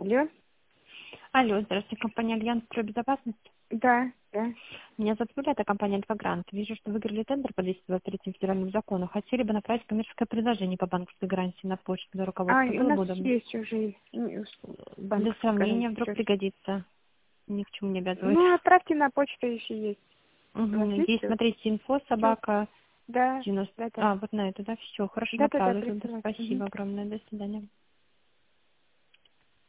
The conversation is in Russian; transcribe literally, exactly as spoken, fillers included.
Алло. Алло, здравствуйте, компания Альянс про безопасность. Да, да. Меня зовут Юля, это компания Альфа-Грант. Вижу, что выиграли тендер по двести двадцать третьему федеральному закону. Хотели бы направить коммерческое предложение по банковской гарантии на почту для А, руководства. у Было нас бы удобно. есть уже м, Для банковская сравнения гарантия. вдруг Всё. пригодится. Ни к чему не обязывает. Ну, отправьте на почту, если есть. У вас Угу. есть Есть, всё? смотрите, инфо, Всё. собака, Да, девяносто. да, да. А, вот на это, да? Все, хорошо, Да, да, да, направлю туда. присылайте. Мгм. Спасибо огромное. До свидания.